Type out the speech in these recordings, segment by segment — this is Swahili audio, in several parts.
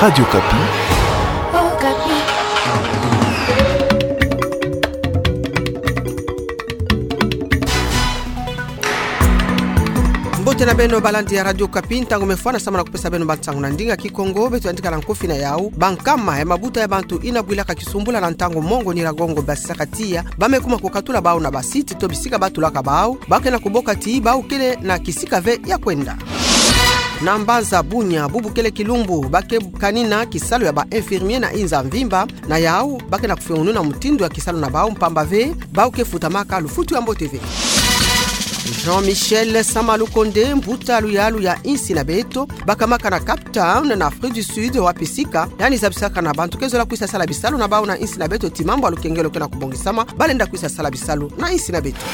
Radio Kapi. Kapi. Mbote na beno balandi ya Radio Kapi ntango mefwana sama na kupesa beno bantangu na ndinga kikongo betu andika na nkofi na yao bankama ya mabuta ya bantu inabwilaka kisumbula na ntango mongo niragongo basakatia bamekuma kukatula bao na basiti to bisika batulaka bao bake na kuboka ti bao kele na kisika ve ya kwenda na mbanza bunya bubu kele kilumbu bake kanina kisalo ya ba infirmier na inza mvimba na yao bake na kufungunu na mutindo ya kisalo na bao mpamba ve bao kefutamaka lufutu ya Mbote TV. Jean-Michel Samalukonde mbuta luyalu ya insi na beto bakamaka na Cape Town na Afrique du Sud wapisika yani zabisaka na bantu kezo la kuisa sala bisalo na bao na insi na beto timambo alukengelo kena kubongisama balenda kuisa sala bisalo na insi na beto.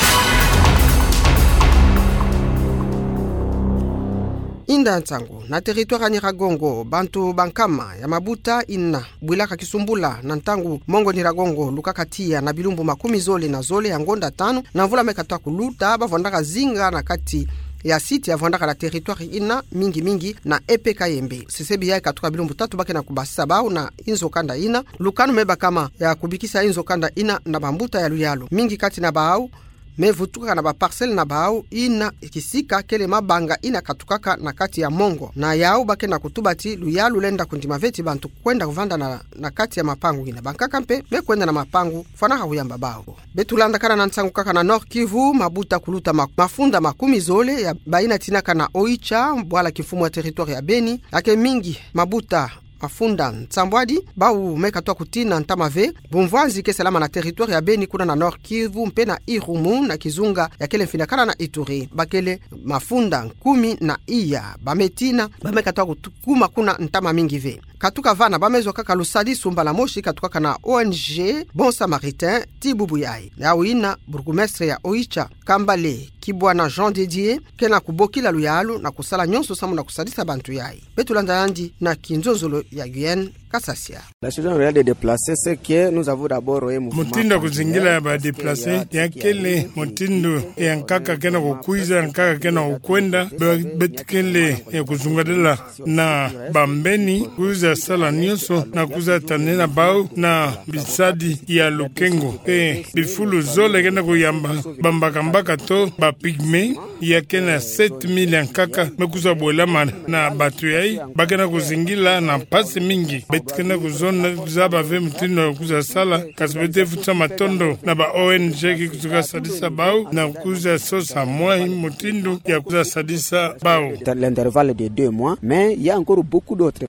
Inda ntango na territoire Nyiragongo bantu bankama ya mabuta ina bwilaka kisumbula na ntangu mongo Nyiragongo lukakatia na bilumbu makumi zole na zole ya ngonda tano na mvula mekatwa kuluta bavondaka zinga na kati ya siti ya vondaka la territoire ina mingi na EPK Yembe sesebi ya katuka bilumbu tatu bake na kubasisa bao na inzo kanda ina lukanu meba kama ya kubikisa inzo kanda ina na bambuta ya luyalo mingi kati na bao mevutuka na ba parcel na bao ina kisika kele mabanga ina katukaka na kati ya mongo na yao bake na kutubati luyalu lenda kundima veti bantu kwenda kuvanda na kati ya mapangu ina bankaka mpe kwenda na mapangu fana huyamba bao betulanda kana na nsangu kaka na Nord Kivu mabuta kuluta mafunda makumi zole ya baina tinaka na Oicha mbwala kifumu ya territoire ya Beni ake mingi mabuta mafunda Nsambwadi bau mekatwa kutina ntamave bumvanzi ke salama na territoire ya Beni kuna na Nord Kivu mpe na Irumu na Kizunga ya kele mfinakana na Ituri bakele mafunda 10 na iya bametina bamekatwa kutukuma kuna ntama mingi ve katuka vana bamezo kaka lusadi sumba la moshi katuka kana ONG Bon Samaritain Tibubuyai ya wina burgomestre ya Oicha Kambale Kibwana Jean Didier kena kubokila luyalu na kusala nyonso samu na kusadisa bantu yai betulanda yandi na kinzonzolo ya Guyenne Kasasia. La situation réelle des déplacés c'est que nous avons d'abord un mouvement mutindo kuzingila ya ba déplacés ya kele mutindo ya nkaka kena kukuiza nkaka kena ukwenda betkele ya kuzungadela na bambeni kuza sala nyonso na kuza tanena bao na bisadi ya lukengo bifulu zole kena kuyamba bambakambaka to ba pigme ya kena 7000 ya nkaka mekuza bwela na batu yai bakena kuzingila na pasi mingi betkena kuzona zaba ve mutindo kuza sala kasbete futa matondo na ba ONG ki kuzuka sadisa bao na kuza sosa moi mutindo ya kuza sadisa bao dans l'intervalle de 2 mois mais il y a encore beaucoup d'autres.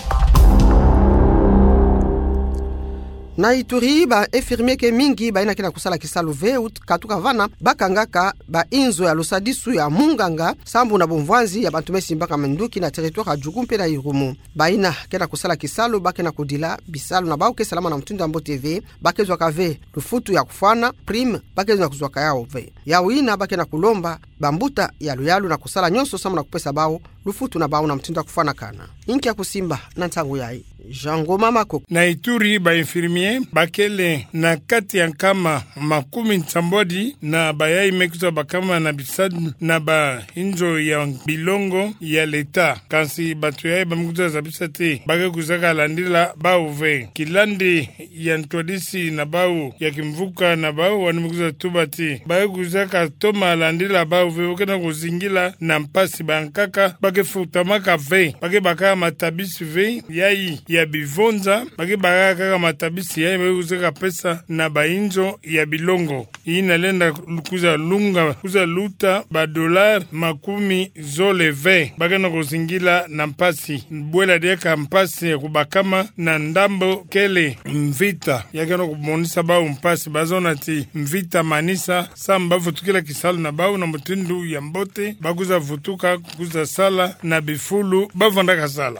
Na Ituri ba infirmier ke mingi ba ina kina kusala kisalu veut katuka vana bakangaka ba inzo ya lusadisu ya munganga sambu na bomvanzi ya bantu mesimbaka menduki na territoire ya Jugumpe na Irumu ba ina kina kusala kisalu bakena kudila bisalu na bauke salama na mtindo Mbote TV bakezwa kave lufutu ya kufana prime bakezwa kuzwaka yao ve ya wina bakena kulomba bambuta ya luyalu na kusala nyonso samu na kupesa bao lufutu na bao na mtindo kufana kana inki ya kusimba na ntangu yai Jango Mamako. Na Ituri ba infirmier bakele na kati ya nkama makumi Nsambwadi na bayai mekuza bakama na bisad na ba inzo ya bilongo ya leta kansi batu yai bamekuza zabisa te bake kuzaka landila bao ve kilandi ya ntwadisi na bao ya kimvuka na bao wanimekuza tubati bake kuzaka toma landila bao ve wakena kuzingila na mpasi bankaka bake futamaka ve bake baka matabisi ve yai ya bivonza bake baka kaka matabisi yai bake kuzaka pesa na bainzo ya bilongo inalenda kuza lunga kuza luta ba dolar makumi zole ve bake na kuzingila na mpasi bwela deka mpasi ya kubakama na ndambo kele mvita yake na kumonisa bao mpasi bazona ti mvita manisa samba vutukila kisalu na bao na mutindu ya Mbote bakuza vutuka kuza sala na bifulu bavandaka sala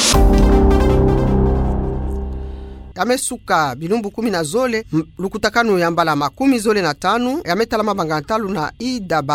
yamesuka bilumbu 10 na zole lukutakanu ya mbala makumi zole na 5 yametala mabanga ntalu na idaba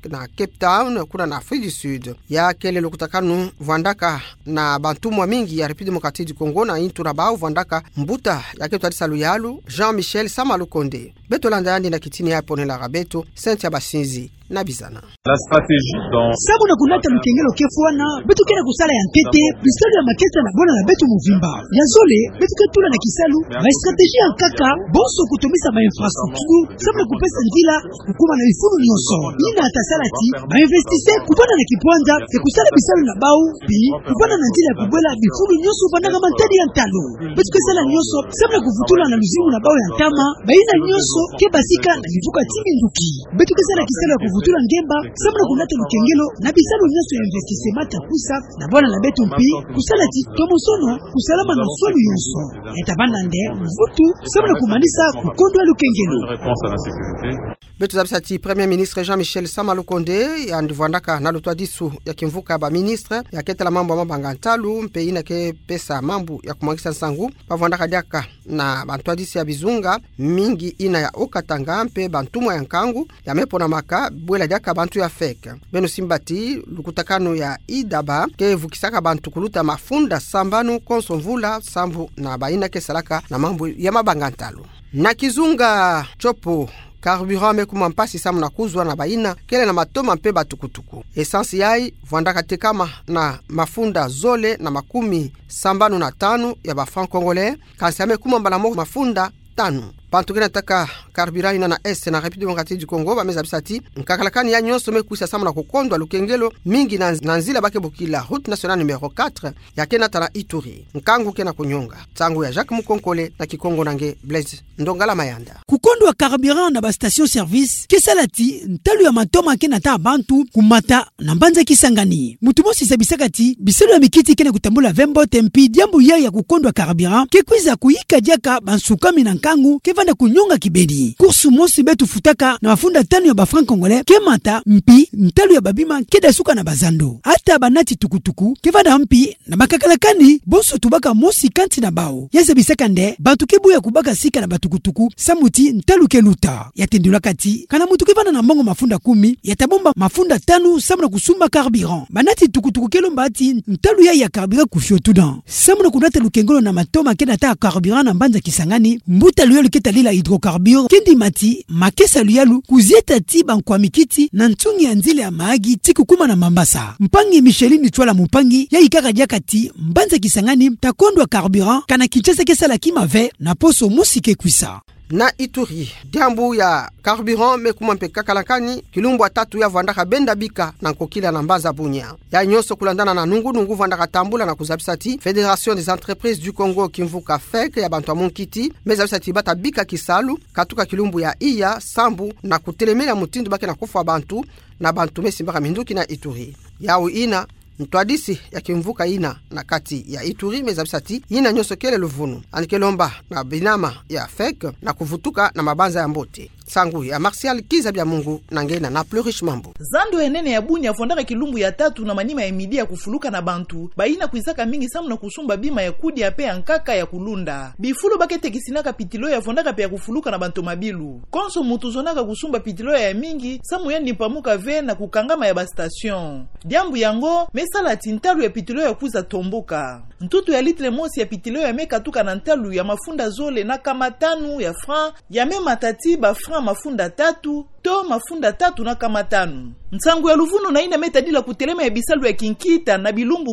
na Cape Town kuna na Afrique du Sud. Ya kele lukutakanu vandaka na bantumwa mingi ya République démocratique du Congo na intura bao vandaka mbuta ya Cape Town Yalu Jean-Michel Samalukonde. Beto landani na kitini ya ponela rabeto Saint Basinzi na bizana. La stratégie dans sabu na kulata lukengelo kefuana betu kena kusala ya ntete bisali ya maketa na bona na betu muvimba ya zole betu ketula na kisalu na stratégie ya kaka bonso kutumisa ma infrastructure sabu na kupesa njila kukuma na ifunu nyonso ina atasalati ma investisse kupana na kipwanja ya kusala bisalu na bau pi kupana na njila ya kubwela bifunu nyonso bandaka mantadi ya ntalo betu kesala nyonso sabu na kuvutula na luzimu na bau ya ntama baina nyonso ke basika na livuka timi nduki betu kesala kisalu ya kuvutula ngemba sabu na kulata lukengelo na bisalu nyonso ya investissement takusa na bona na betu mpi kusala ti tomosono kusalama na swali nyonso etabana nde mvutu sabu na kumanisa kukondo ya lukengelo réponse à la sécurité. Betu zabisati Premier ministre Jean-Michel Samalukonde ya ndivandaka na lutwa disu ya kimvuka ba ministre ya ketela mambo mabanga ntalu mpe ina ke pesa mambo ya kumwangisa nsangu pavandaka diaka na bantwa disi ya bizunga mingi ina ya okatanga mpe bantumwa ya nkangu ya mepo na maka bwela diaka bantu ya feke. Beno simbati lukutakano ya idaba ke vukisaka bantu kuluta mafunda sambanu konsomvula sambu na baina ke salaka na mambo ya mabanga ntalu. Na kizunga chopo carburant mekuma mpasi samu na kuzwa na baina kele na matoma mpe batukutuku. Essence yai vandaka tekama na mafunda zole na makumi sambanu na tanu ya ba franc congolais kasi amekuma mbala moko mafunda tanu. Bantu kena taka carburant ina na este na République démocratique du Congo ba mezabisati nkakalakani ya nyonso mekuisa samu na kukondwa lukengelo mingi na nzila bake bokila route nationale numéro 4 ya kena tana Ituri nkangu kena kunyonga tangu ya Jacques Mukonkole na Kikongo nange Blaise Ndongala Mayanda. Kukondwa carburant na ba station service kesalati ntalu ya matoma kena ta bantu kumata na mbanza kisangani mutu mosi sabisaka ti biselo ya mikiti kena kutambula vembo tempi diambu ya kukondwa carburant kekwiza kuyika diaka bansukami na nkangu kevanda kunyonga kibedi kursu mosi betu futaka na mafunda tanu ya ba franc congolais kemata mpi ntalu ya babima keda suka na bazando hata banati tukutuku kevanda mpi na makakalakani bonso tubaka mosi kanti na bao yasa bisaka nde bantu kebuya kubaka sika na batukutuku samuti ntalu keluta yatendula kati kana mutu kevanda na mbongo mafunda 10 yatabomba mafunda 5 samuna kusumba carburant banati tukutuku kelomba ati ntalu ya carburant kufyotudan samuna kunata lukengolo na matoma kena ta carburant na mbanza kisangani mbuta luyalu ketalila hydrocarbure kendi mati makesa luyalu kuzieta tiba kwa mikiti na ntungi ya nzile ya maagi tikukuma na mambasa mpangi Micheline Chwala mupangi ya ikaka jakati mbanza kisangani takondwa carburant kana kichese kesala kimave na poso musike kwisa. Na Ituri diambu ya carburant mekuma mpe kakalakani kilumbu atatu ya vandaka benda bika na kokila na mbaza bunya ya nyoso kulandana na nungu vandaka tambula na kuzabisati Fédération des entreprises du Congo kimvuka feke ya bantu amunkiti mezabisati bata bika kisalu katuka kilumbu ya iya sambu na kutelemela mutindu bake na kufa bantu na bantu mesimbaka minduki na Ituri yao ina ntwadisi ya kimvuka ina na kati ya Ituri mezabisati ina nyoso kele luvunu anikelomba na binama ya fek na kuvutuka na mabanza ya mbote sangu ya Martial Kizabia Mungu na ngena na Plurish Mambo zando enene ya bunya fondaka kilumbu ya tatu na manima ya midi ya kufuluka na bantu baina kuizaka mingi samu na kusumba bima ya kudi ya pe ankaka ya kulunda bifulo bakete kisinaka pitilo ya fondaka pe ya kufuluka na bantu mabilu konso mutuzonaka kusumba pitilo ya mingi samu ya nipamuka ve na kukangama ya bastation diambu yango mesala tintalu ya pitilo ya kuza tomboka ntutu ya litre mosi ya pitilo ya meka tuka na ntalu ya mafunda zole na kamatanu ya franc ya mema tati ba franc mafunda 3 to mafunda 3 na kamatanu nsangu ya luvuno na ina metadila kutelema ya bisalu ya kinkita na bilumbu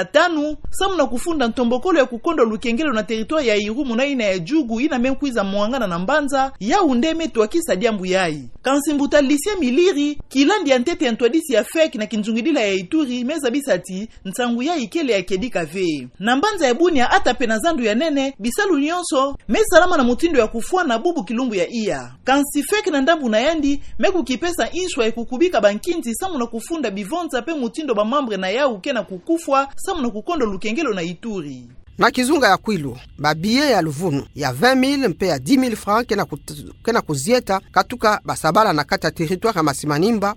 15 samu na kufunda ntombokolo ya kukondo lukengelo na territoire ya Irumu na ina ya Jugu ina memkuiza mwangana na mbanza ya undeme tuakisa diambu yai kansimbuta Lisie Miliri kilandi ya ntete ya ntwadisi ya fek na kinzungidila ya Ituri meza bisati nsangu ya ikele ya kedika ve na mbanza ya bunya ata pena zandu ya nene bisalu nyonso mesalama na mutindo ya kufua na bubu kilumbu ya iya kansi fek na ndambu na yandi meku kipesa inshwa ya kukubika bankinti samu na kufunda bivonza pe mutindo ba mambre na ya uke na kukufwa samu na kukondo lukengelo na Ituri. Na kizunga ya kwilu babie ya luvunu ya 20,000 mpe ya 10,000 francs kena kuzieta katuka basabala na kata territoire ya Masimanimba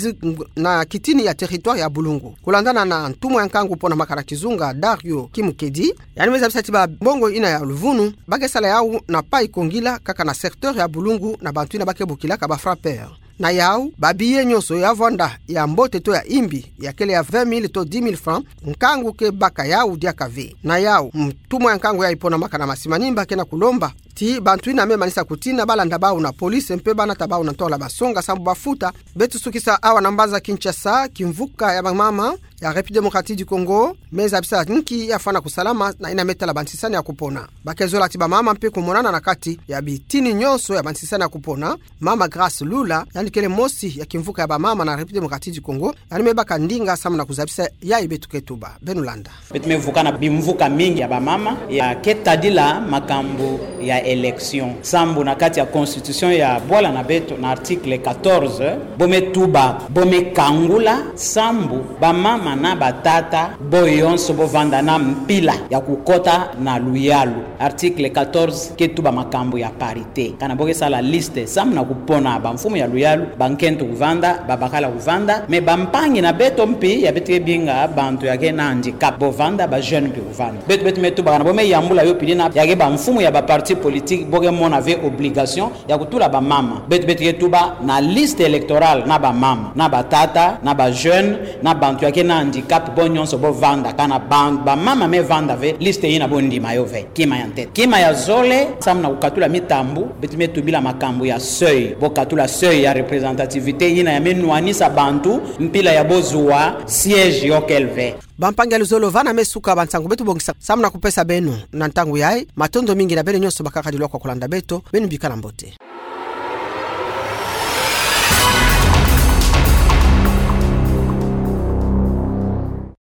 na kitini ya territoire ya Bulungu kulandana na ntumu ya nkangu pona makara kizunga Dario Kimukedi yani meza bisati ba bongo ina ya luvunu bakesala yao na pai kongila kaka na secteur ya Bulungu na bantu ina bake bukila ka ba frapper na yau babiye nyoso ya vonda ya mbote to ya imbi ya kele ya 20,000 to 10,000 francs nkangu ke baka yau dia kave na yau mtumo ya nkangu ya ipona makana masimanimba kena kulomba ti bantu ina memanisa kutina balanda bau na polisi mpe bana tabau na tola basonga sambu bafuta betu sukisa awa nambaza Kinshasa kimvuka ya mama ya République démocratique du Congo meza bisa nki ya fana kusalama na ina metala bantisani ya kupona bakezola tiba mama mpe kumonana na kati ya bitini nyonso ya bantisani ya kupona mama Grace Lula yani kele mosi ya kimvuka ya mama na République démocratique du Congo yani mebaka ndinga samu na kuzabisa ya ibetu ketuba Benulanda betumevuka na bimvuka mingi ya mama ya ketadila makambo ya election sambu na kati ya constitution ya Bwala na Beto na article 14 bometuba bomekangula sambu mama na batata boyonso bovanda na mpila ya kukota na luyalu article 14 ketuba makambo ya parité kana bokesa la liste sambu na kupona bamfumu ya luyalu bankento kuvanda babakala kuvanda me bampangi na Beto mpi ya betre binga bantu yake na handicap bovanda ba jeune mpi kuvanda betu metuba kana bome yambula yo pilina yake bamfumu ya ba parti politique boge mon avait obligation ya kutula ba mama betu ketuba na liste électorale na ba mama na batata na ba jeune na bantu yake na handicap bonyonso bo vanda kana ba mama me vanda ve liste ina bondi mayove kima ya tete kima ya zole samna kukatula mitambu betime tubila makambo ya seuil bokatula seuil ya représentativité ina ya menwanisa bantu mpila ya bozua siège yokelve bampangi alizolova mesuka bantangu betu bongisa samna kupesa benu na ntangu yae matondo mingi na bene nyonso bakakadilwa kwa kulanda beto benu bikala mbote.